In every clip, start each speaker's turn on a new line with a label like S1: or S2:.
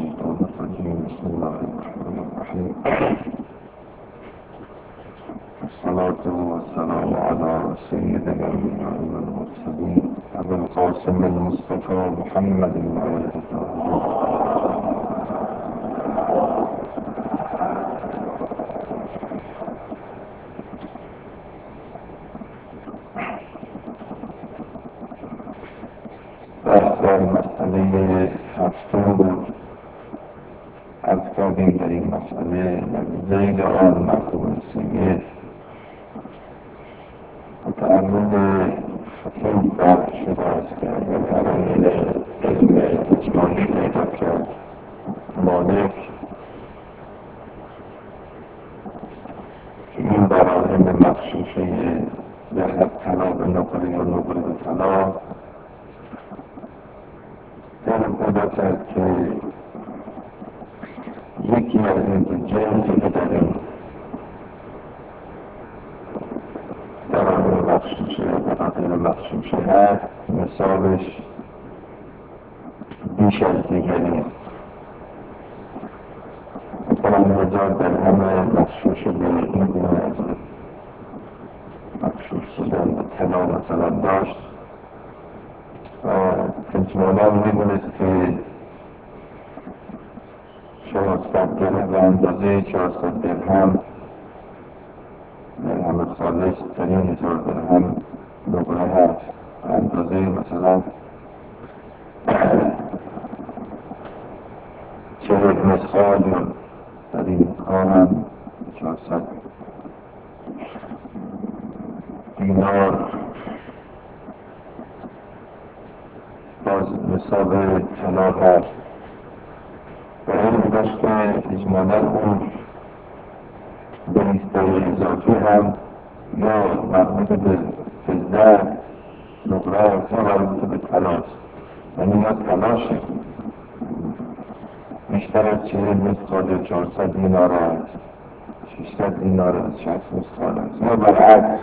S1: الشيطان الرجيم. بسم الله الرحمن الرحيم. الصلاة والسلام على سيد الأنبياء والمرسلين أبي القاسم المصطفى محمد وآله بحث مسئله هفتم بود. از کردیم در این مسئله زیل آن مفهوم سید متعرض این بحث شده است که اگر علایل علم اجمالی پیدا کرد مالک که این براهین مخشوشه ذهب طلا به نقل یا نقل به طلا دارم پیدا کرد که یکی از این جنسی که در آن مخشوشه و غیر مخشوشه هست مثالش بیش از دیگری است. مثلا 1000 درهم مخشوشه به این گونه از مخشوش شدن به طلا مثلا داشت و اجمالا میدونست که 400 درهم به اندازه 400 درهم خالص ترین 1000 درهم نقره هست. اندازه مثلا 40 مثقال در این مثقال هم 400 دینار باز مثال طلا هست و این داشت که اجمالا اون بریسته اضافی هم یا مربوط به فضه نقره هست یا مربوط به طلاست، یعنی یا طلاشه بیشتر از 40 مثقال یا 400 دینار هست، 600 دینار از 60 مثقال هست، یا برعکس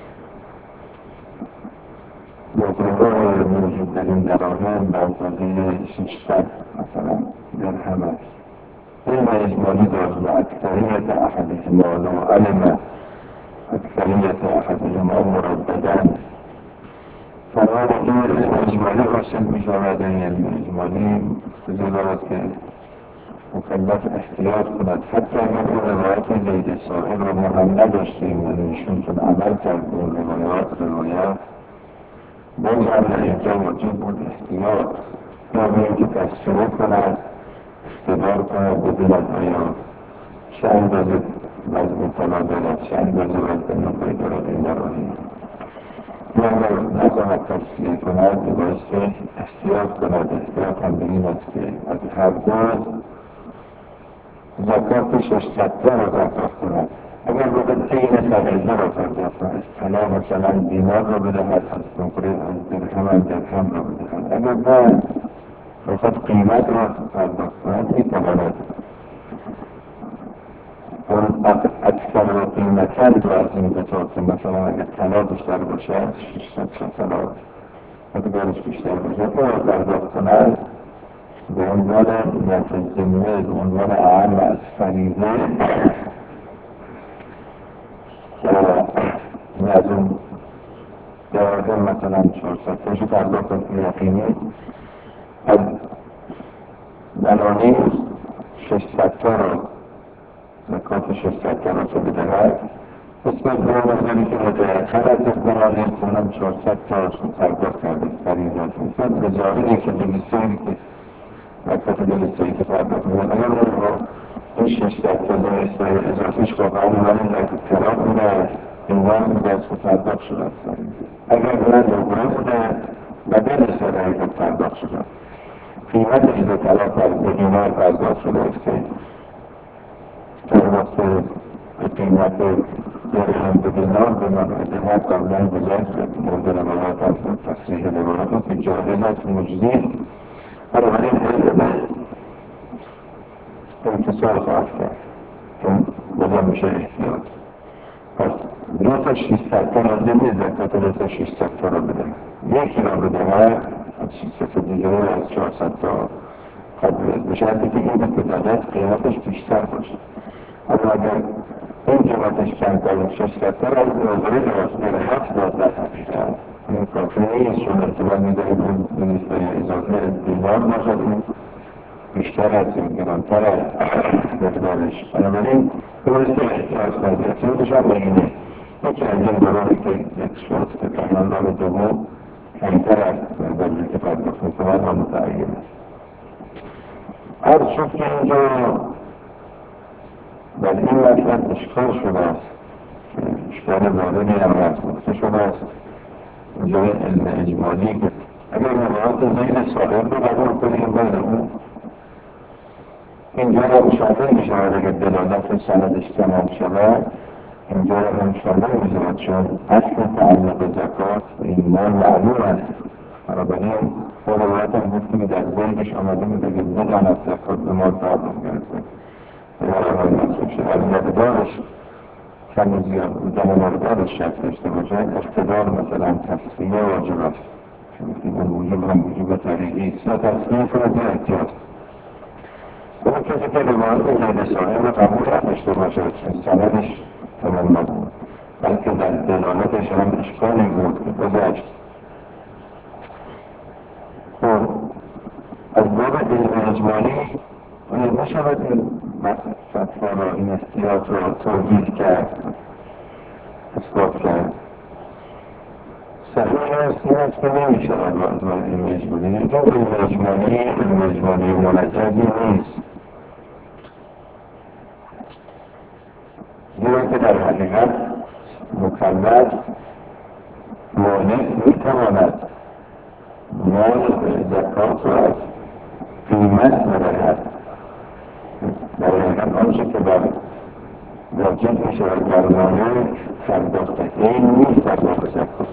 S1: نقره موجود در این دراهم به اندازه 600 مثلا درهم است. علم اجمالی داشت و اکثریت احدهما لو علم اکثریت احدهما مرددن فرار این علم اجمالی حاصل می شود. این علم اجمالی اقتضا دارد که مکلف احتیاط کند حتی اگر اون روایت زید صاحب را ما هم نداشتیم و ایشون چون عمل کرد به اون روایت باز هم در اینجا واجب بود احتیاط یا باید که تصفیه کند استدار کند ببیند آیا چه اندازه وزن طلا دارد چه اندازه وزن نقره دارد این براهین یا اگر نخواهد تصفیه کند باید احتیاط کند. احتیاط هم به این است که از هر دو زکات 600 را زکات کند. اگر بخواهد این فقیده را پرداخت از طلا مثلا دینار را بدهد از نقره از درهم را بدهد. اگر بعد بخواهد قیمت را پرداخت کند میتواند اون اکثر و قیمتن را از این بطاقه مثلا اگر طلا بیشتر باشد 600 شکلات مقدارش بیشتر باشد اون را پرداخت کند به عنوان نیت ضمنه به عنوان اعم از فریضه این از اون دراهم مثلا 400 تاشو پرداخت کنید یقینی از بنانه 600 تا را زکات 600 تا را بدهد نسبت به اون مقداری که متأخر از بنانه کنم 400 تا را پرداخت کرده فریضه نسبت به جاهلی که بلیسایی که زکات بلیسایی که پرداخت می‌کند اگر اون را این 600 تا بلیسایی اضافیش واقعا اون در طلا بوده عنوان باز پرداخت شده است فریضه. اگر نه نقره بوده بدل سرعی که پرداخت شده قیمتش به طلا به دینار پرداخت شده است که طرف به قیمت درهم به دینار به مقدمه قبلا گذاشت مورد روایات هست تصریح روایات هست که جاهز است مجزی بنابراین علم انتصال خواهد کرد چون بازم میشه احتیاط. پس 2 تا 600 تا لازم نیست زکات 2 تا 600 تا را بدهد، یکی را بدهد از 600 دیگه از 400 تا به شرطی که این بتاجت قیمتش بیشتر باشه. اما اگر این قیمتش کمتر و 600 از نظره جوازگیر 7% بیشتر این کافی نیست، چون احتمال می‌دهید اون نسبت اضافه دیوار باشد، این بیشتر از این گرانتر از مقدارش. بنابراین درست احتیاج کنید احتیاجش هم بگینه یکی از این دورانی که یک شد که پیماندار دوم کمتر از مقداری که پرداخت می‌کند و متعین است. عرض شد که اینجا در این مطلب اشکال شده است، اشکال واردی هم هست، گفته شده است اینجا علم اجمالی که اگر موضوعات ذیل صاحب رو قبول کنیم باید اون اینجا را شامل می شود. اگر دلالت سندش تمام شود اینجا را هم شامل می شود، چون اصل تعلق زکات این مال معلوم است. بنابراین با روایت هم گفتیم در ذیلش آمده می بگه بداند زکات به مال پرداخت کرده از مقدارش کم و زیاد بودن مقدارش شک داشته باشد اقتدار مثلا تصفیه واجب است، چون این وجوب هم وجوب طریقی است یا تصفیه کنید یا احتیاط. اون کسی که روایت زید صاحب رو قبول نداشته باشد چون سندش تمام نبود بلکه در دلالتش هم اشکالی بود که گذشت. از باب علم اجمالی نشود این فتوا را، این احتیاط را توجیه کرد، اثبات کرد. صحیح است این است که نمی شود با علم اجمالی. چون علم اجمالی منجزی نیست، زیرا که در حقیقت مکلف مانع می تواند مال زکات را از قیمت بدهد. در حقیقت آنچه که واجب می شود بر مانع پرداخت عین نیست در باب زکات.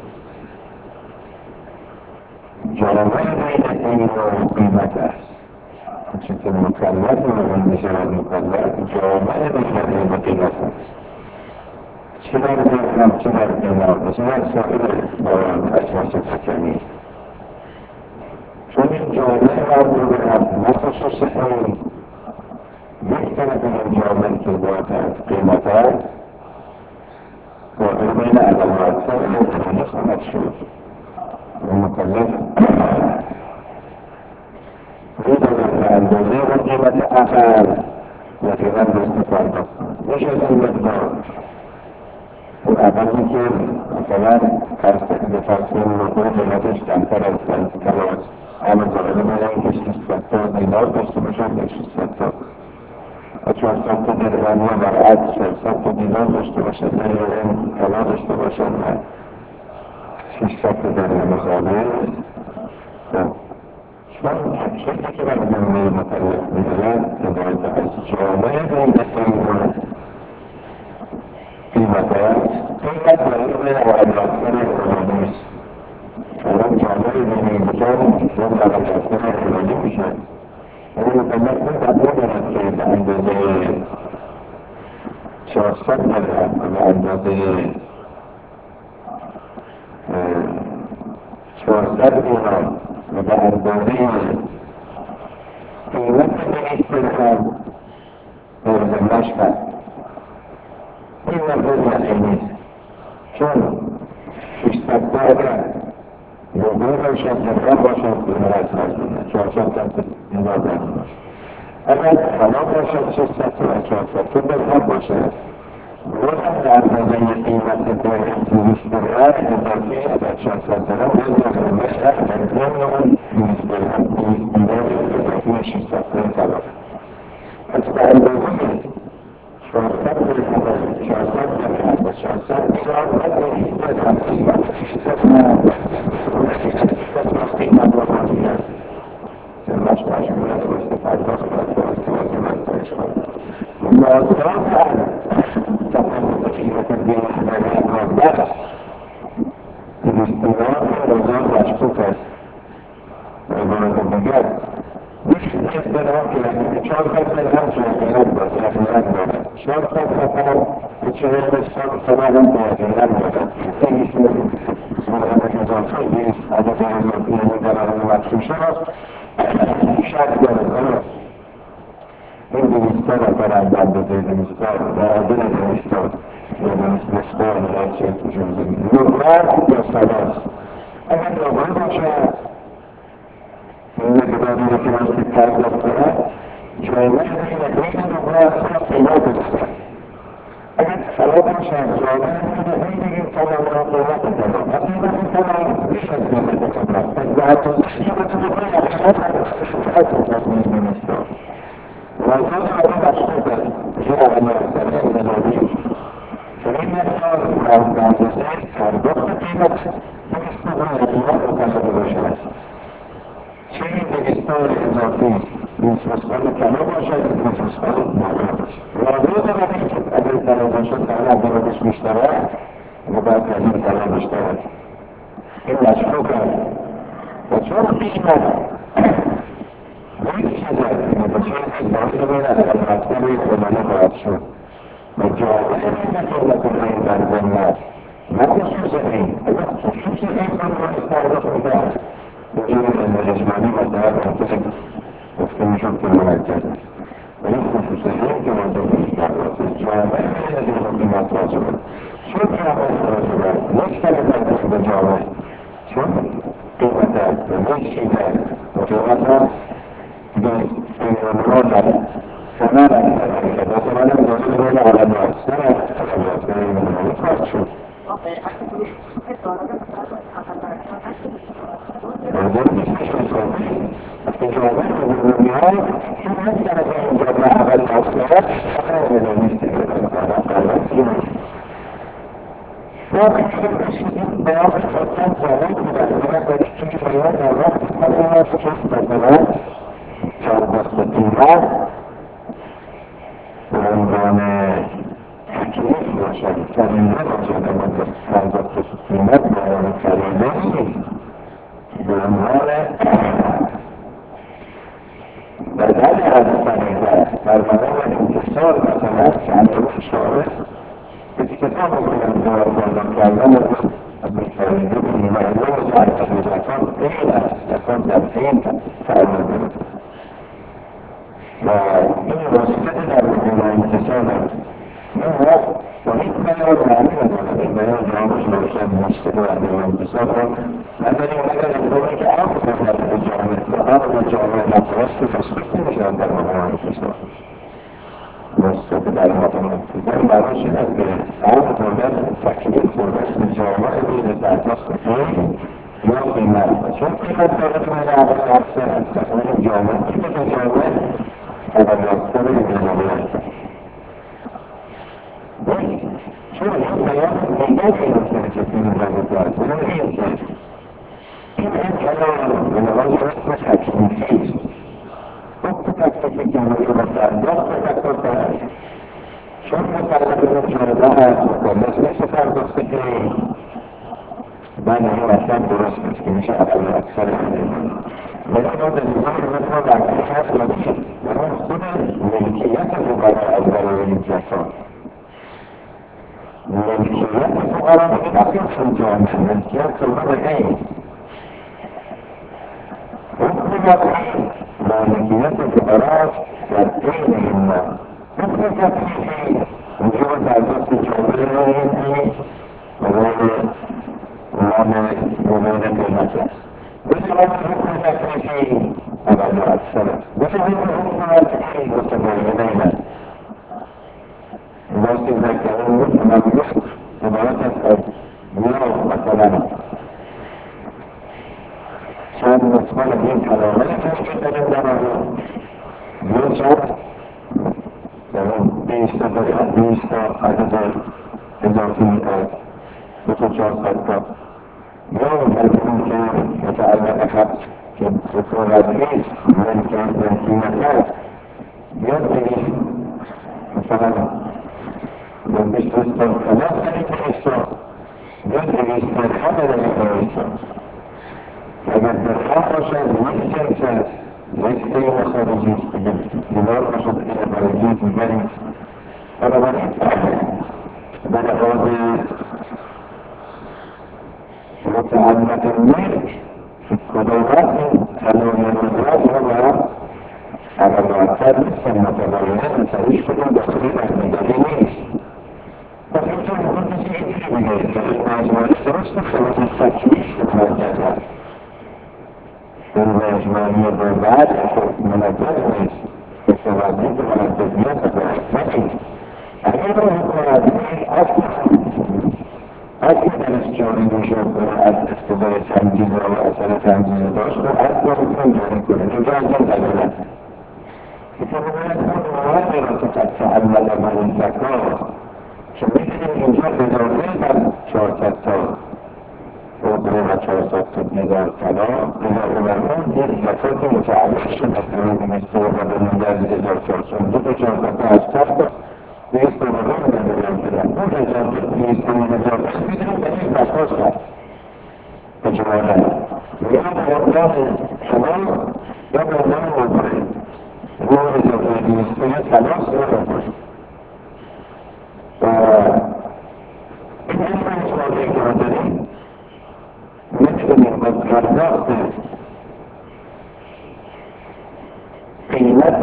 S1: جامعه بین عین و قیمت است. آنچه که مکلف می شود مکلف جامعه بین عین و قیمت است. چه در درهم چه در دینار چه در سایر اجناس حکمی، چون این جامعه مربوط به مخصوص این یک طرف این جامعه که باید از قیمت است واقع بین ادوات متعالی خواهد شد و مکلف می‌داند به اندازه و قیمت اقل و قیمت بسته پرداخت کند. میشه از این مقدار اون اقلی که مثلا به تصمیم مقدار قیمتش کمتر از همه ظاهره بودن که 600 دینار داشته باشن یا 600 تا و 400 درهم یا برعکس 400 دینار داشته باشن یا این طلا داشته باشن و 600 درهم ثابت. چون چیزی که بر جامعه مکلف می‌دهد هدایت از جامعه بین این قیمت است. قیمت ظاهر بین معادلات‌های اقتصادی است. الان جامعه بینید بکنم که اون برای اصلا اقتصادی میشه. اون مکلف قبول دارد که به اندازه 400 درهم و به اندازه 400 دینار و به اندازه قیمت 200 درهم ارزمش کرد. این مقدار یقینی است، چون 600 درهم موضوع باشد درهم باشد قیمت از مجموعه 400 دینار درهم باشد. اگر طلا باشد 600 و 400 درهم باشد باید در اندازه قیمت 200 درهم اضافه اگر 400 درهم باید باشد در ضمن اون 200 درهم 200 دینار اضافه 600 درهم طلا. پس به اندازه 400 درهم و 400 درهم و 400 دینار باید 200 درهم قیمت 600 قیمت را خواهید سرمش مشمول از واسه پرداخت و واسه مستایش کنید. مادران تفاوت قیمت بین درهم و 200 دینار بازار مشکوک است. به عبارت دیگر 200 درهم که 400 درهم جایگیرد باز یقینت دارد. 400 درهم به 40 سال هم یقینت دارد. 200 درهم اضافه 200 عدد اضافه یعنی درهم مفروشه است. شک داره این 200 نفر اول به جای 200 معادل 200 یا 200 مثقال یا چه جزئی نمرد یا سلاس اگر نمرد باشد این مقداری که وقتی پرداخت کنند جامعه این نمرد اصلا قیمت بسید اگر سلا باشد جامعه این بگیم تمام قیمت بکنم از این بگیم تمام بیش از قیمت بکنم و حتی قیمت بکنم حتی مثقال وزن آن مشروط است که اول اصلا انتظاری چنین مقدار اندازه پرداخت قیمت دویستان قیمت مطلب باشد چه این دویستان اضافی 20 مثقال طلا باشد 20 مثقال طلا باشد واضح دارد که اگر طلا باشد طلا قیمتش بیشتر است و باید از این طلا بیشتر است این مشروط است و چون قیمت این چیز است که با چیز باعث بین از مطلب علمانه باید شد و جامعه نمی‌تواند این در ذمت نه خصوص این اگر خصوص این کار باید پرداخت می‌کرد وجود علم اجمالی مطلب منطق گفته می‌شد که مرکز است و این خصوص این که منطق پرداخت جامعه از این قیمت واجبه چون جامعه واجبه یک کلمه است به جامعه چون قیمت است و یک چیز است و قیمت است بین‌الملل دارد ثمن است و ثمن هم داشته بین عالم اکثر تفاوت بین‌المللی فرق شد موضوع نیستش مساوی وقتی جامعه بین‌المللی چون هست که از این جامعه اول اکثرت ثمن نیستی واقعی بشید باید خواستن جامعه بودن باید چون که باید در وقت من این فکر بکنم پرداخت قیمت به عنوان تکلیف باشد فریضه باشد اما پرداخت قیمت به عنوان فریضه نیست به عنوان بدل از فریضه در برابر انتصال مثلا که انجام شارع کسی کتاب بکنم پرداخت کردن از فریضه بکنیم و امروز از زکات این است زکات در این فریضه و این واسطه در انتصال است این وقت با این بیان معنی ندارد این بیان جامعش باشد مشتبه در انتصال را نداریم مگر انتظاری که آن بکنند به جامعه و آن به جامعه نتوسط فسخت نمیشن در مقام انتصال واسطه در مقام انتصال براش این است که آن باید تکلیف و رسم جامعه بین پرداخت این یا قیمت چون قیمت دارد من اول اکثر است تصمیم جامعه قیمت جامعه اول اکثر بین‌المللی است چون این بیان دیگر قیمت که این رابط دارد اون این که این کلام به نوعی رسم تکلیفی است حکم تکلیفی که موضوع پرداخت تکلیف است چون مطلب جامعه است مکلف نیست پرداخت این من این مطلب درست است که میشه اول اکثر ولی ما در نظام ما برای هست لازم برای خود ملکیت فقراء از برای این زکات ملکیت فقراء این اصلا جامعه ملکیت خود این حکم ملکیت فقراء در بین این ما حکم تکلیفی وجود پرداخت جامعه این موضوع قیمت است مثل حکم تکلیفی اول و اکثر است مثل حکم تکلیفی متباینین است واسه ذکرون مملوک عبارت است از یا مثلا چند مثال این کلامه تشکیل داریم در آن یا چند در اون 20 تا عدد اضافی از 2400 تا یا ممکن که متعلق حق که بطور نیست ممکنیت است یا دیگه مثلا من 20 تا خلاص نمیتونستم یا 200 درهم نمیتونستم اگر درهم باشد یک جنس است یک قیم خارجی است اگر دینار باشد قیم خارجی دیگری است بنابراین به لحاظ متعلق ملک خداوند تمام روزها و عملاتر نیستن متباینه مثلا هیچ کدوم داخلی برمیداری نیست و فکر میکنم کسی اینجوری بگه که این مجموعه درست و خلاف سکیش رو کار کرده این مجموعه رو بعد منظر نیست به سوازی که منظر نیست و برسه نیست اگر رو کنید اگه دانشجویی میشه از اقتضای تمجیز و اثر تمجیز داشت و از دارتون جاری کنید اینجا از این دلیل که باید موردی را که قد تعمل من زکات که می‌بینیم اینجا اضافه بر 400 تا عضو و 400 تا نظر طلا اضافه بر اون یک زکات متعلق شد از طریق مستوى و به منجز 1400 تا 400 تا از تفت نیست و مقام ندارم بدن اون اضافه نیست و اضافه می‌دونیم به این زکات هست اجمالا یا مردان حلال یا مردان مبارد رو اضافه نیست و یا تلاس رو مبارد و این اجمالی که ما داریم می‌تونیم با پرداخت قیمت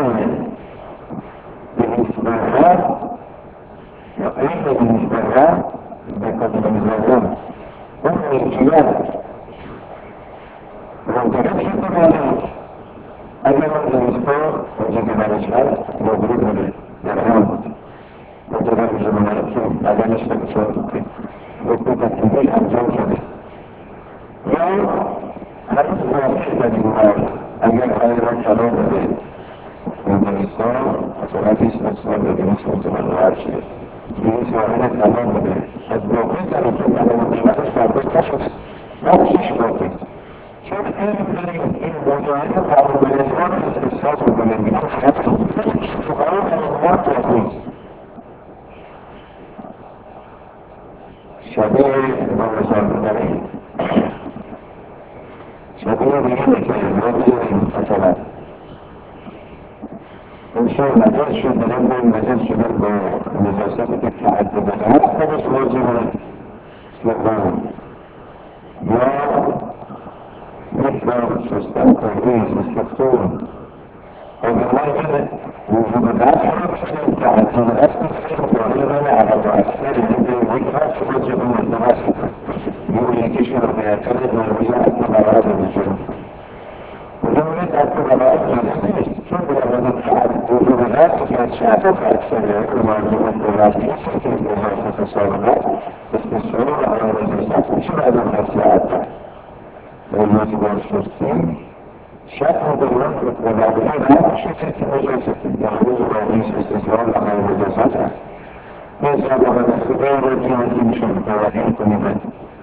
S1: 200 برهر یا قیمت 200 برهر به قدر میزنم اون ملکیت منطقه شد بمانید اگر اون 200 اونجا که برش هست مبرود بوده درهم بوده منطقه میشه بمانید که بدنش بکشاد بوده حکم تکلیفی انجام شده یا هنوز واقع در این مال اگر خیران کلام بوده انگلیستان مثلا 20 سال به 20 متمنوعر شده 20 واحد کلام بوده از واقع تلفون کلام قیمتش برداشت نشده نه 6 واقع چون این موضوعات قابل نظام استثاث بکنه میگم خط فقرا همینوار تو نیست شبیه ما مثال بکنیم شبیه بگیم که ما بزنیم مثلا انشاء مجاز شدن با مجاز شدن با نجاست که تعدد هست خودش واجبه سلام یا مثل شستن تغییز مثل خون اگر وجود قدر هم تعدد هست که دارن عقب و اکثر این یک هست واجب مردمت یه یکیشون رو بیعتر نرمیه حتی قرار بجرم ولكن أكثر العلماء نیست چون بنابراین وجود هست که از شعب اکثر مردم دولتی است که اضافه سالمت استثمار و عوارض سختیشون از اون نصیحت کرد دولتی باز شستیم شک مدرمان و مردمان نباشه که نجاست دهروز و نیست استثمار و عوارض سخت است مثل غیر رو جهازی میشون متوجه کنیم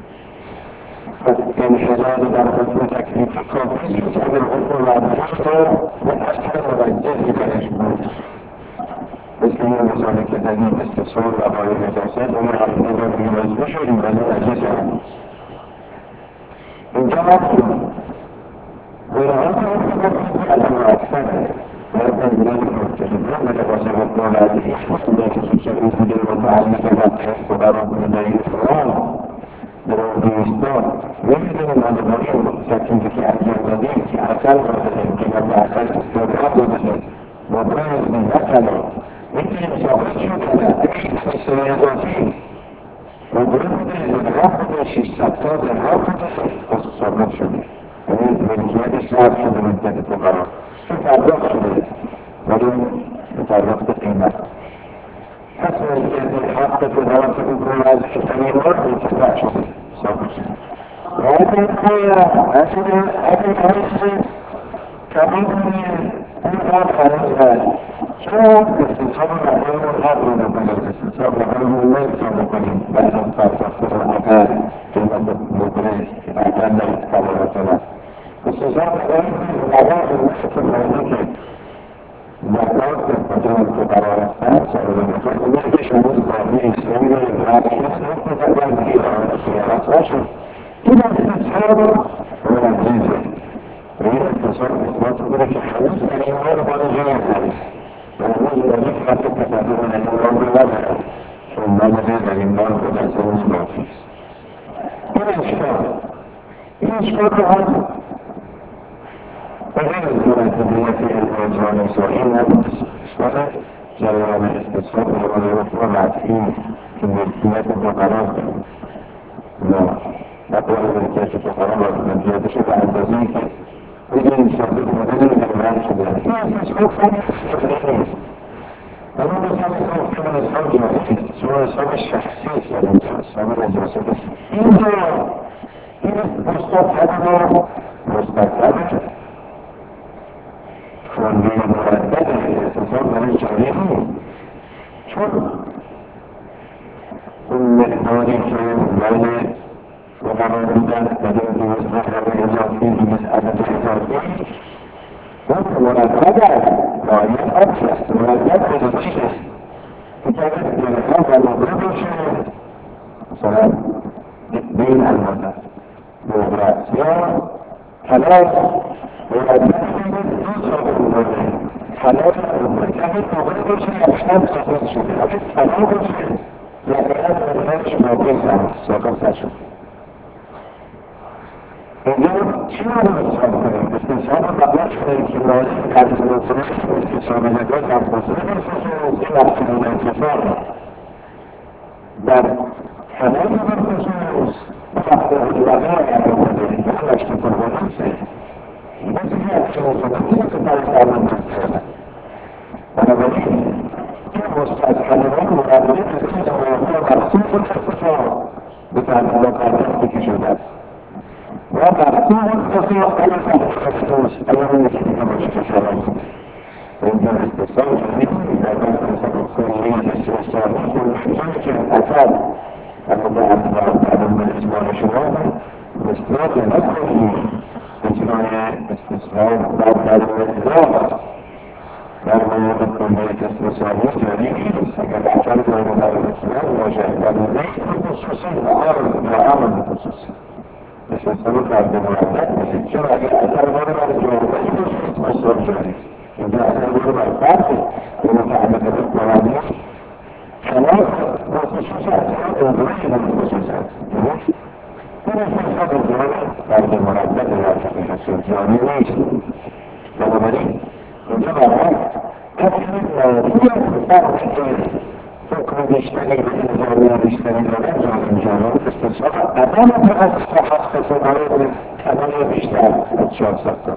S1: انحلال در حکم تکلیفی کافی است اگر حکم ورداشت و اثر موجهی برش بود مثل این مثالی که زدیم استثمار و عوارض نجاست اون رفتن رو بیمز بشوریم ولی نجس هم اینجا هستیم برهان حکم علم و اکثره باید نظران مرتبطان و لباس حکم و وردهی خصوصا که سوچه دیگر متعلق و تست و برام دلیل فرام در اون دوستان نمیدونیم آنهایی تکلیفی که انجام دادیم که اصل را دادیم قیمت اصل استفاده دادیم مبرای از این اصلا میتونیم ثابت شده اگر استثناء اضافی مبرای بوده زنها بوده 600 تا زنها بوده ثابت شده یعنی ملکیتش رفت شده مدت فقرا چون پرداخت شده ولی پرداخت قیمت پس ملکیت حق فقرا که بکنم از شدنی مورد اتفاق شده ثابت شده ولی اصلا اگر هست تمام اون کار خلاص هست چون استثاب مقام حق رو بکنیم استثاب مقام نمیتون بکنیم بعد از پرداخت اگر قیمت مبرز که بعدا نمید کلامتون است استثاب مقام مثل مورد که زکات مجال که قرار هستن سرده بکنیم مثل شما باقی اسلامی رو برد شد متقبل دیگه خیارت نشد این استثاب منجزه این اتصال اثبات بوده که هنوز در این مال بالا جای هست و هنوز باید حتی تصدیق در این مال رو ندارد چون مال در این مال بود از هنوز باقی است این اشکال رو هم وغير مرتبية الإنسان الصحيح اشتغل جريان استصحاب والرفع مدفين في ملكية الفقراء لا نقول ملكية الفقراء ملكية شبه التزيك وإذا يشتغل مدني بالمال شبه في استصحاب فني أنا مثلا سوف من أصحاب جمعية سواء أصحاب الشخصية يعني أصحاب الأجرس بس إنجا مستطعبنا مستطعبنا فاللي مردد الاستصحاب من الجمعية شو المقداري كان مالي ومرادة بدأت مسألة الإضافية مسألة الإضافية ومرادة قائم أبسط مرادة إضافية كتابة هذا المضرب شيء صلاة بين المدى وغراسيا حلاس ومرادة حلاس ومرادة مضرب شيء أحسن صفات شيء أحسن شيء لكن هذا الهرش موجود عن الساقة ساشو إذن شنو هذا الاستصحاب كله؟ استصحاب الأقلاش في الكيماوي كانت الانصراف استصحاب الأقلاش عن تصريف الخصوص إلى الانتصار بل حلال الخصوص تحت الوغاية على المدينة يحلش تطلب نفسه بس هي الخصوص التي تتعرف على المدينة أنا بليه مستحيلات مقابلين الكيس ويكون مخصوص الخصوص بتاع المقابلات بكشفات ومخصوص الخصوص أيضا الخصوص أيضا يكون مشكلة وإذا الاستفسار جميل إذا كان الخصوصية الاستفسار يمكن أفاد المضاعف على الإجماع شمالا واستفاد نفسه إجماع استفسار بعد الإضافة لما يكون هناك استفسار جديد فقد اعترض على الإسلام وجاء ليس بالخصوصية وعامل بالخصوصية استفسارات عبد المعبد الشرع أثر مرة على الجواب استفسار جديد إذا أثر مرة الفاتح ومتعبد بالمعاني خلاص والخصوصيات وضعين الخصوصيات استفسار الجواب عبد المعبد الواقع في الجواب ليس لما مريد وجمع فكرة بيشتغل بالإنزال بيشتغل بالإنزال استصحاب أمام تأسفح خصوصا أمام بيشتغل أتشار سكر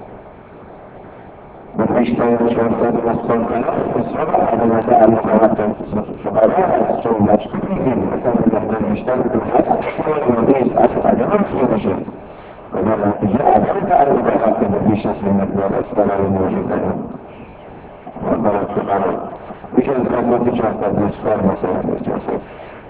S1: وبيشتغل أتشار سكر استصحاب أمام تألق عمتا فبعدها السوء مجتمعين مثلا لما بيشتغل بالحسن وليس أسفع جمال في مجال ولما جاء ذلك على المباحث التي شخص من أدوار السلام الموجودة وضرب في الأرض بشأن خلوة شخصة الإسفار مثلا الجسد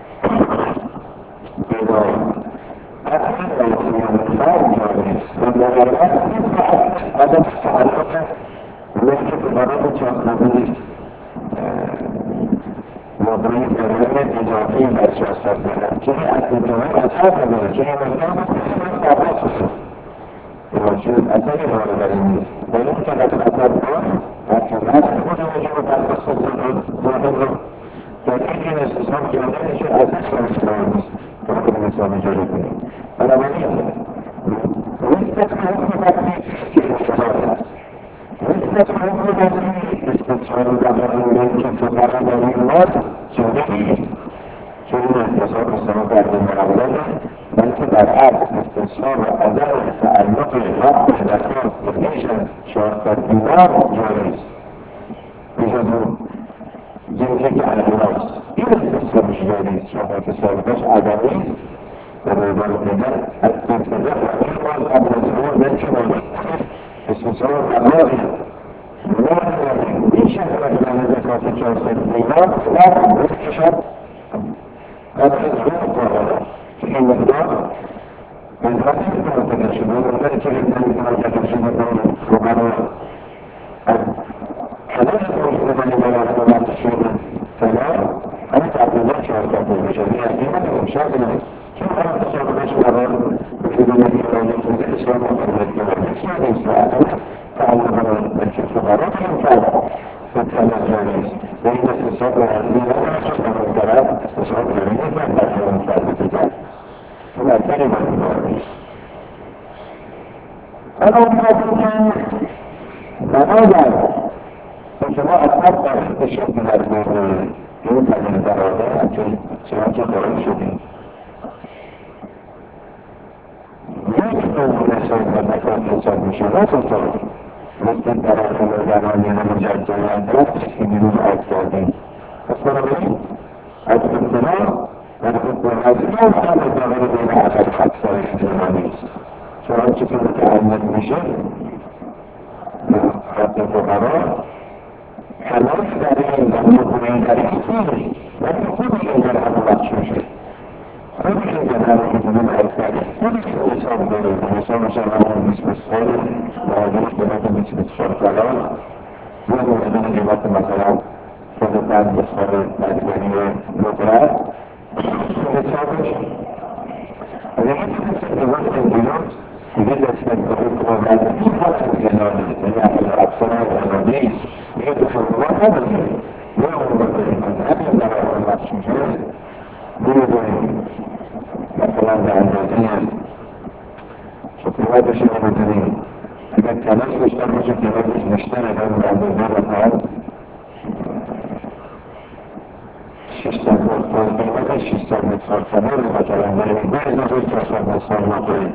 S1: إذا أكثر الإنسان جالس والمغاربات هذا التعلق ممكن تضرب شخصة وضعين برنامج إضافي للشخصات جميع الجميع أصحابها من جميع الناس أصحابها الوجود أثري هو البرنامج ويمكن أن تتبع لكن هذا يكون يجب أن تخصص ظاهر لكن استصحاب جميع شيء أساس الإسلام وكل الإسلام جريبه أنا بنيه ويستثمر في الاستثمارات ويستثمر في استثمار الأمر كيف تتعرض للمال جميع يصور السنوات المعولة بل تبعات استثمار أداء تعلق الرب الأساس بالنيشن شرط الدماغ جاريس بجزء جنجك على الناس إذا استثمار جاريس شرط السابقش عدميس ومبالغة التنفذات والإخوان قبل الزمون من كمان استثمار أمامي وليش يتمكن من ذكرة شرط الدماغ لا باستشهاد هذا الزمن في مقدار من خمسة متكشفين وذلك يمكن أن تكشفين وقالوا حدث المسلمين لما تشير فلا أنت عبدالله شعرت بجميع الدين ومشاكل كيف أن تصور بشعر في دولة الإسلام الإسلام والإسلام الإسلام تعلم الفقراء ينفع فكان الجالس وإن استصحاب هذه لا يصح من الكلام استصحاب جميع ما لا ينفع الكتاب ولا كلمة الجالس أنا أقول بنابراین شما از هر طرف بشید در این تغییر درآمد چنان که قائل شدیم یک نوع رسال و مکان حساب میشه نه تا مثل تراکم زمانی مجدد که دیروز عرض کردیم پس بنابراین از امتناع و از این هم ادامه بین اثر خطسای زمانی است چون آنچه که متعلق میشه خط فقرا خلاف در این زمان کنه در این نیست ولی خود این در همه بخش میشه خود این در همه که دیگه عرض کرده خودی که حساب داره حساب میشه همون 20 سال معادلش به مدن 24 کلان یا مدن قیمت مثلا خود بند سال مدنی مدرد حسابش و یکی که قیمت انگیلان دیگه دستگاه حکومت این حالت زنانه یعنی افسانه زنانه دیگه تو حکومت نداره یا حکومت همین در حال بخش میشه بودیم مثلا به اندازه شکلات بشه نمیدونیم اگر تلاش بیشتر باشه قیمتش بیشتر اگر به اندازه مثلا 600 متر قیمتش 600 متر کمر مثلا بریم به اضافه 400 متر نکنیم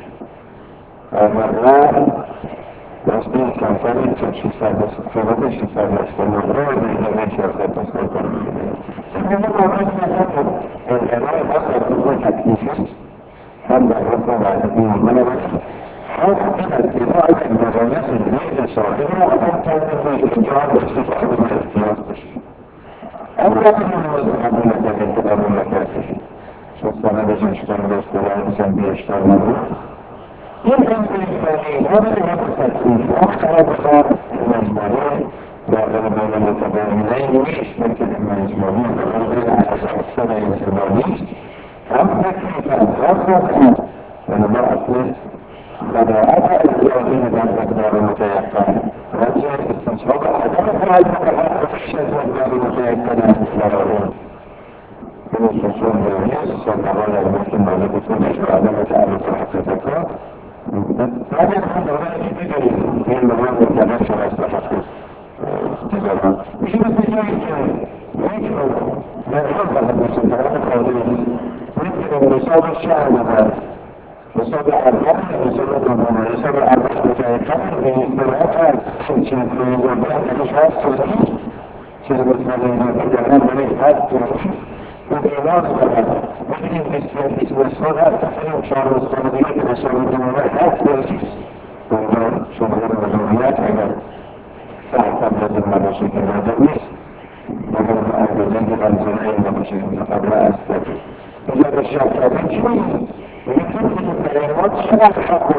S1: مرمر راستی کمتر که 600 متر قیمتش 600 متر نقره و به اضافه 400 متر کنیم این مورد مثلا انقلاب هم در حکم تکلیفی هم در حکم وعدتی بنابراین هم این از اضاعت مقایس ذهن صاحب را آدم کرده و اینجا هم استفاده به احتیاط بشه اما این موضوع قبول نکرده که قبول نکرده چون سند جنشتان دست دارم بسن بیشتر نبود این انگلیسانی ها به حکم تکلیف آخر بخواد مجموعه داخل بین متباینین نیست بلکه مجموعی بین اصل انتباهی است هم تکلیف هم خواهد ونما اصل بداعت ازیادی در مقدار متیقن وجه استنشاق عدم خواهد بکنه افش از مقدار متیقن برارون این استنشاق نیست سنوان از ملک مالکتون اشت عدم تعرف حقیقتا بعد از هم داره این بگرید این مقدار متیقن شما استفاده تجارت میشه مثل جایی که یک رو مرحب باید بسید طرف خواهدهی یک رساب شهر بزد رساب ارباب رساب دومه رساب ارباب متعقب به استراحت هست چیز روزابه کش هست توضیح چیز بسمده اینجا در هم بلیک هست توضیح و دیوان کنند بگیریم اسم سال هست تفریم 4 سال دیگه که رساب دومه هست توضیح اونجا شما رو مجموعیت اگر ساعت لازم نباشه که لازم نیست مگر به اندازه که منظور این نباشه قبل از تفریم اینجا به شک کردن چی میگه کلمات چقدر حق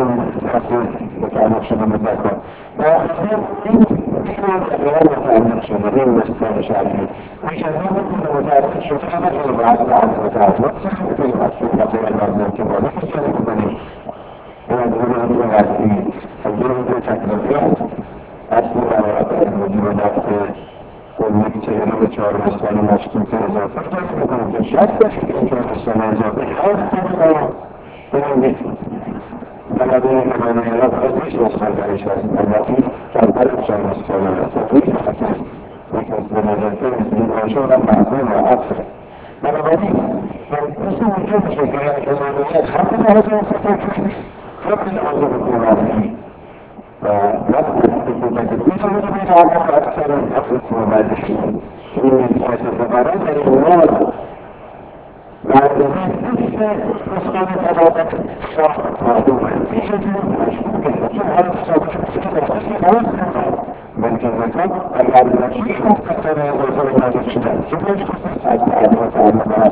S1: متعلق شده مذکر و این متعلق شده این مستر شرعی میشه متعلق شده اما که بعد متعلق شده که مثلا لازم که بالا میشه کنیم این از قصدی تجربه تکلیفیت اصلی برای موجود دست کلی 44 بستان مشکوک اضافه کنیم میکنیم که 60 بستان اضافه هست بنابراین بنابراین بنابراین از میشه بستان درش هست البته کمتر بستان بستان هست روی خطر یک از بنابراین این آنشان هم معظم و عصر بنابراین مثل وجود میشه که بنابراین خط لازم خطر کنیم خط لازم کنیم وقتی حکومت میتونه بین آقا اکثر افراد مبادشی این نسبت فقرا در این مواد مردمی مثل مسئول تبادت شاه مردم میشه جنون مشکوکه چون حال تصابش بسیار دستی باز نمید بلکه زکات المردمشی مختصر اضافه نازد شدن چون مشکوکه از عدوات علمات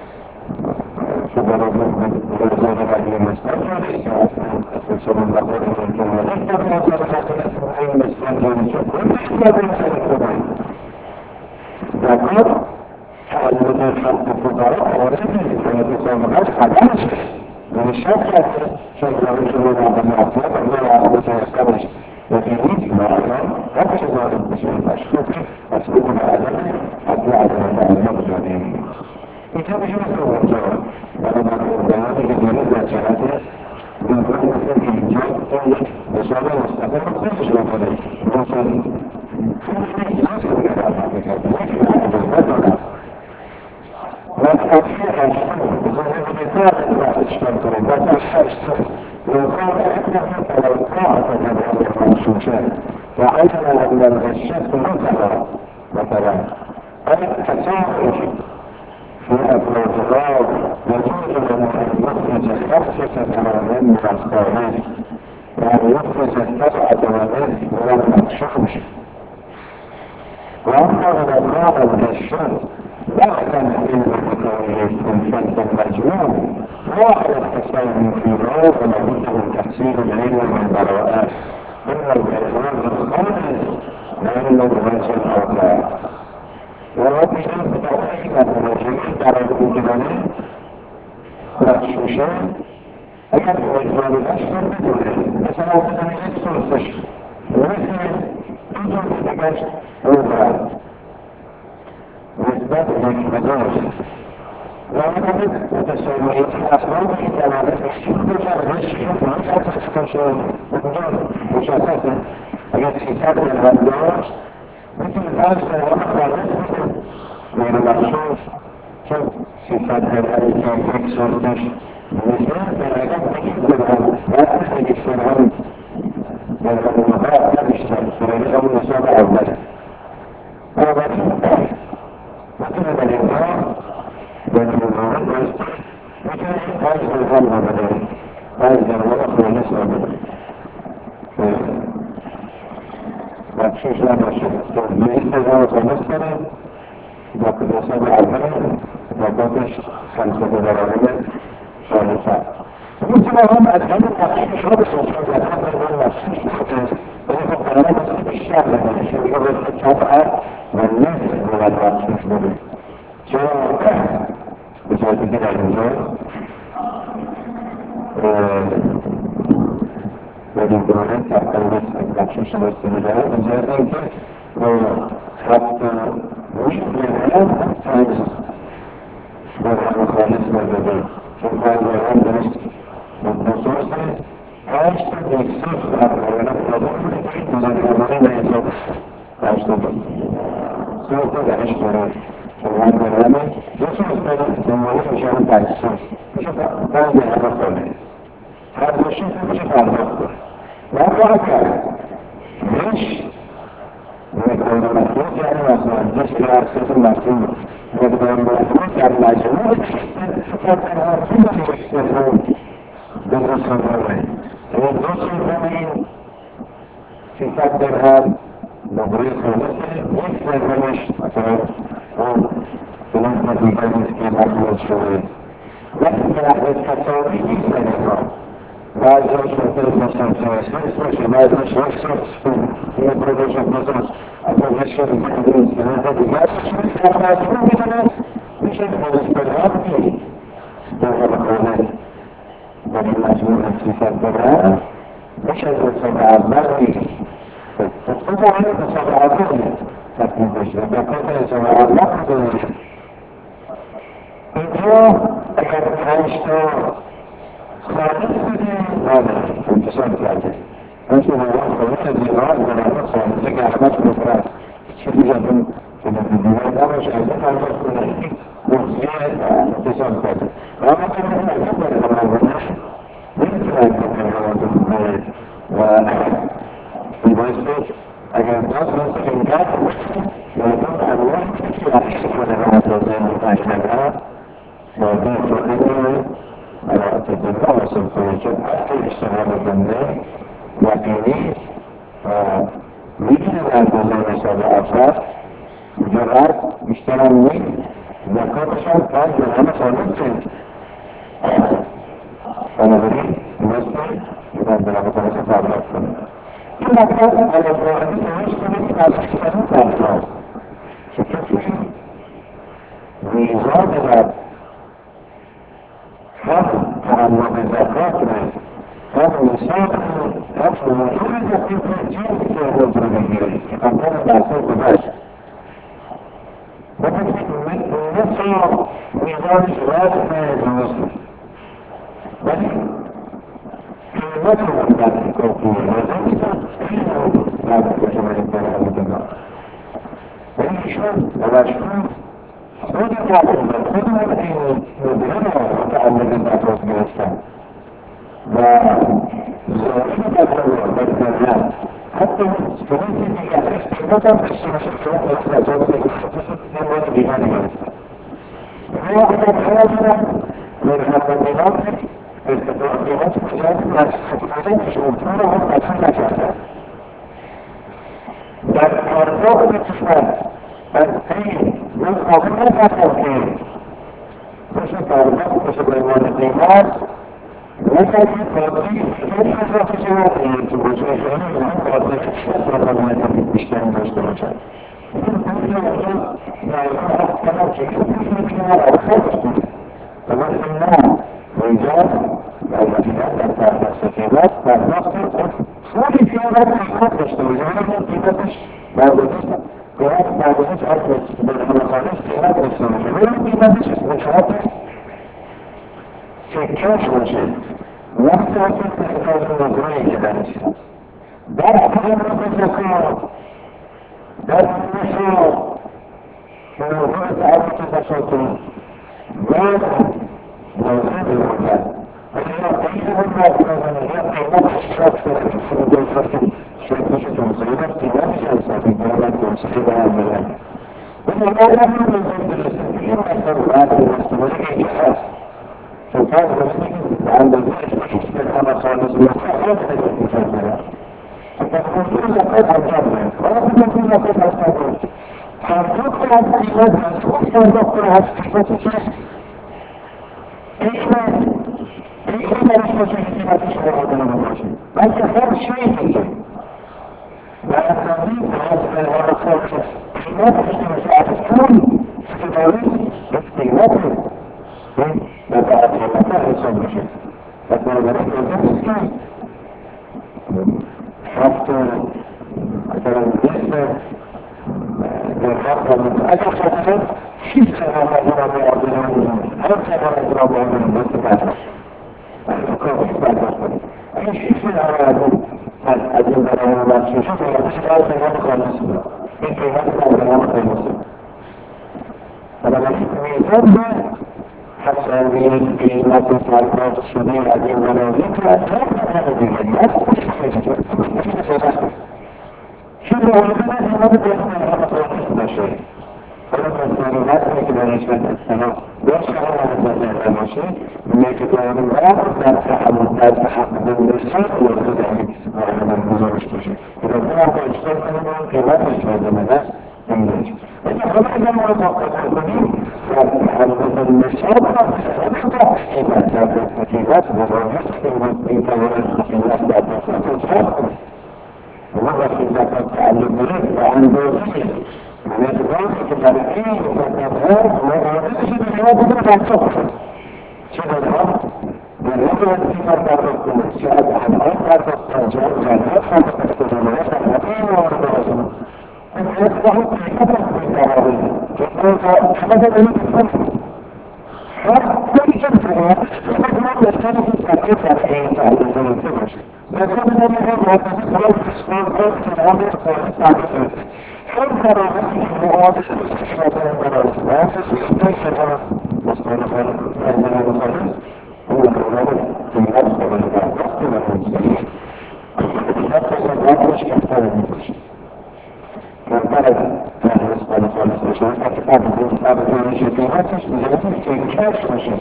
S1: شبرا بلزاد قبل مستر جانست یا اصلا سبب لقاد ممکن نداشت در نظر خاطر این مستر جانست چون کنده اختیار نسل خدایی زکات تعلق خلق فقراء وارد نیست و مسابقات خدمش من شرط هست چون روش رو بعد معطلت و عادت اختبش و اینید معلم هر چه ظاهر بشه مشکوک مسئول معلم حتی عدم معلم جانیم اینجا میشه مثل اونجا برای بیانی که دیروز در جهت دیگران مثل اینجا یک نشان مستقل خودش رو کنه مثلا في ناس وتأثير الشمس بمثال الله الشمس وتأثير الشمس لو كان عندهم لو قاعدة هذه المنشوشات وعلم أن الغشاش منتهى مثلا أي تساؤل في الأبراج يجوز أن يخرج 5 من الصالح يعني يخرج 7 من المنشوش وأما إذا كان الغشاش دخل في الفلك المجموع واحد التساؤل في الروح ولابد من تحصيل العلم والبراءات إن الإعلام الخالص لأن الغاز الأوضاع ووجد بتوحيد الرجلين على الوجدانات مخشوشان أكد الإجمال الأشهر بدونه مثلا وقتنا يكسر الفشل ومثل يجب احتجاج أوضاع وإثبات المجاز وعندما تسويت الأسباب احتمالات الشيء الشيء حتى تستشعر مشاكسة التي تابع الغدار مثل هذا الوقت من المخصوص صفات الأريكة تكسر مثال بالعجب تكسرهم لا تحتاج السرهم والمضاء لا تشتغل فريق أول مسابع أولا وكما الإنسان والمعارض وكان هذا الغلبة بدأ هذا الوقت ونسبة مخشوش لا مخشوش بإستغاثة ونسبة وكذا 7 وقتش 5 درجات ثالثة مثل هم أدخلوا مخشوش ربس وصول الحمد لله مخشوش ويفق على مصر الشعب لما يشوف الطبعة والناس من المخشوش بلد جاء بجاءت كده الإنسان ولكن تحت المخشوش والاستمداد وجاءت حتى ويبني الآن ساينس برحة خالص والبدل ثم الآن درست والنصوص عاشت بيكسوس الأرض ونفضل من الأمرين يزوج عاشت سوف تعيش مرات وعند الرمي يسوس بدأت تنويه مشان تعيشوس شوف بعض هذا خالص هذا الشيء شوف على الأخضر لا فرق ليش ويكون المفروض يعني مثلا جسد الأساس المفروض ويكون المفروض يعني مجموعة فقط المفروض يستخدم بالرسل الرومين والرسل الرومين في قدرها مبريق ونسل يستخدمش مثلا بالنسبة لبني سكين أحمد شوي لكن في أحد التصوري يستخدمها بعض الشرطات مثلا في بعض الشرطات في البرودكشن مثلا البرودكشن الكبير هذا بجاز الشرطات مثلا مش المستلزمات دي ده القانون ده المجموعة صفات برا مش المستلزمات دي فطبعا المستلزمات دي تكتب ده كده المستلزمات دي إنه أكاد تعيشوا خالص هذا انتصاب ثلاثة أنت من الله خلصة الزراعة والعنصة ومسكة أحمد المفرات شديدة في الديوان أول شيء أزمع المفرات وزيادة انتصاب ثلاثة وأما كمان أكبر المعلومات من ثلاثة والمسكة أجل نصر سكنكات ويكون أنواع في أحسن من العنصة المتعشنة وضيف أنه تتبع سلطنة أكثر اشتغال الجنة وكيني مثل الأنفسان سبع أفراد مجرد اشتغل من وكبشا كان جهانا صنعتين أنا بريد مصر إذا بلغة نسفة أبلاك إلا كان على الرأي ويشتغل على اشتغل أفراد شكرا ويزاد هذا المغزاقات هذا المساق هذا الموجود في الجيل في الرجل الجيل أقول بعثوك باش وبدأت نفسه نظام شراط ما يتوصل بس كلمته من ذات الكوكوية وذلك بعد بشمال الدولة والجماعة وإيه شون ومشهور خود تعليم خود مدين مدينة متعلم الأطراف بالإسلام وزوجين تطور بالكلام حتى فرنسي في استخدام الشمسية والإسلام في بيان الإسلام هي أكثر حاجة من المدينات التطورات كلها تستخدم شروطها وتفعيلها الأرضاء الاتفاق الدين والقضية التوحيد وشكل أرضاء وشكل المدينات وكان يقضي كيف تتجاوزين توجيهين من قضية الشكل والمدينة بشكل مشترك فمثلنا رجال المدينات التابعة السكينات فالنصر صوري في هذا الحق مشترجانه قيمتش بعد ذلك قيمت بعد ذلك أرض بالخلقانيس قيمت السنة قيمتش اسم شعبك في كاش وجه وقت وقت تحتاج نظرية كذلك بعد كلمة الزكاة بعد النشاط في موضوع تعرف تفاصيل بعد موضوع الوكالة أنا أريد أن أقول الشخص في الفصل شركة المصرية في نفس السابقة ومصرية الملان وأنا أعلم من السبيل أكثر هذا المستمرين إحساس فكان عند الإحساس أنا خالص وأخذ الإحساس فتكون لقد أجابنا وأخذ لقد أجابنا فالدكتور الإحساس الدكتور الإحساس إيش ما نستطيع أن نشعر هذا المشي أنت خير شيء لا تنظيم هذا الخلق لا تستطيع أن تكون استداري استيواتي لا تعطي مكان يصاب شيء فكما ذلك الزمسكي حتى مثلا الجسد بالرقم أكثر شيء سنة الله يعطينا هل سنة الله يعطينا أي شيء في الأرادة الأدلة والمعلومات شوف الأشياء في خالصة إنك يمكن أن خالصة فلما ميزان حتى في ما تفعل الشبيه هذه المنازل لا شوف العلماء ما بدأ شيء فلما السلامات يمكن أن يشمل السماء ويشعر هذا المشي من يتكلم الآخر لا تحقق بالنسبة والغد عليك سبحانه المنظر الشيء إذا كان يشتغل كما يشتغل ماذا يمكن إذا خلق لما يتوقع القديم فحلقة النشاط أكثر إيمات هذه التكييفات والرجل في طوال الناس بعد فترة ومرة في ذاك التعلم عن دوسية من الضغط الغربي والتظهر والرئيس الرياضي بالتعصف شبه الأرض من يقول في مرة الرقم الشعب عن أرض التنجر كان يفهم التجمعات الحقيقية والرسم من يصبح في كبر بالتعارض كيف حمد أن يتفهم كل جنسها يقول يستند التركيز على أي تعلم زي الفكر لكن من يجب أن يتخلق تسمير ذلك العمر والتعليم حتى رأيك المواضح الاستشهاد من الأسلاس ليس لها مصطلحا أننا نصرف هو الأولاد في نفس الوقت من المنزل حتى سنوات مش كفتان المنزل كالبلد كان يسمى لخالص الشيء أبدا نشيطيناتش لذلك كيكاش نشيط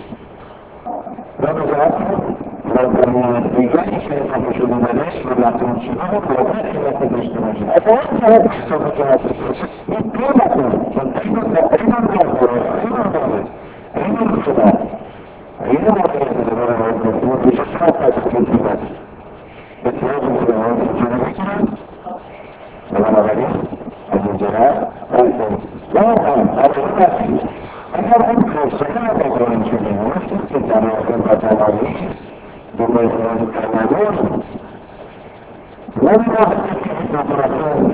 S1: لما جاءتنا لما يجاي شيء فمشوا لملاش ولعتهم شبابك وباقي لا تدرش تماشي أفوانت هذا الحساب جهاز يمكنكم فانتحنا تقريبا بالغرة أين الخطاب أين مرحلة الزمان والمفهوم بشخصات تكون في الناس بتواجه الزمان في الجنة ولا غريب الجنة لا أقام هذا الناس أنا أذكر سنة من جميع نفسي كتابة القتالي بما يكون الكلمات لم أحدث نظرتين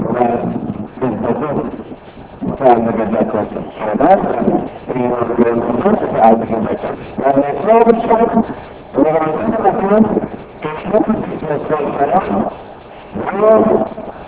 S1: وبالضبط كان بذلك الحالات في الوقت على ذلك لأن يصاب الشخص ولما يكون مثلا كشفت في مسائل الحرام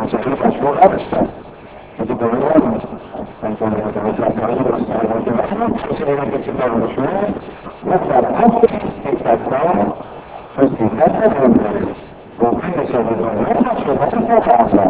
S1: مسئله مشروع نداشتن که دولت انسان متوسط و استعداد مثلا مسئله که کتاب مشروع مثل اصل استثبات استثبات نداره ممكن يسبب الناس صحبات الفتاة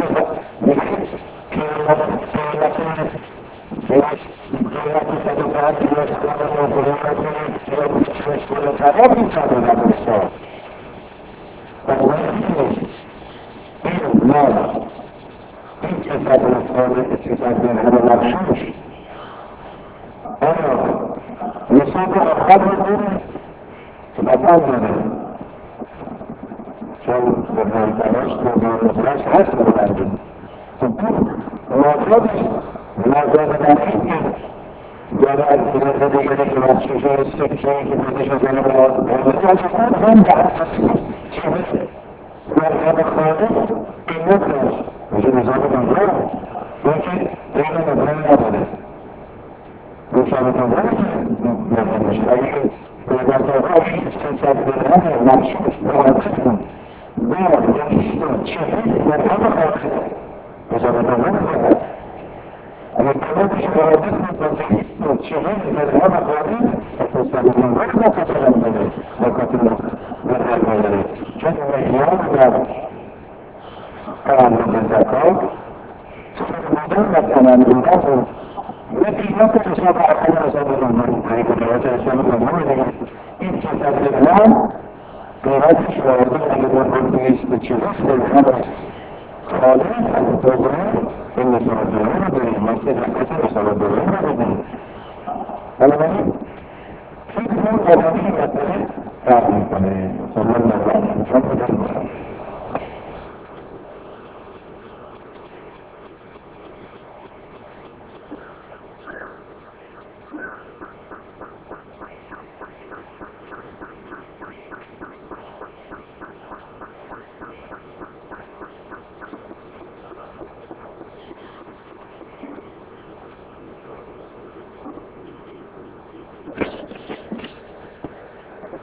S1: چون بهترش بزرگترش هست بودند مطلبش مزاد نفید جاره از دیگه دیگه که مخصوصه سکشنی که بودش از این مطلب هم دست چه مثل مرحب خانه این نکنش میشه نظام کنگره لیکن این نظام نبوده نظام کنگره نظامش اگه بزرگترش استنساد بودن مخصوص مرحب بعد يشتغل شهيد من هذا خاطئ إذا بدنا نفعل أما كمان شهادتنا تنسيق شهيد من هذا خاطئ فتستخدم وحدة كسلا منه وكتل من هذا كان مليون دار كان من الزكاة مدونة أمام الناس التي لا تتصدع على سبيل المال هيك لا تتصدع المال إن تستخدمها قیمتش واردی اگه باید بگیش به چیزش دلخمه خالی دوزنه این نسبت دوزنه رو داریم مثل حقیقت نسبت دوزنه رو بدیم بنابراین فکر کنم قدمی مسئله فرق میکنه صلی الله علیه و سلم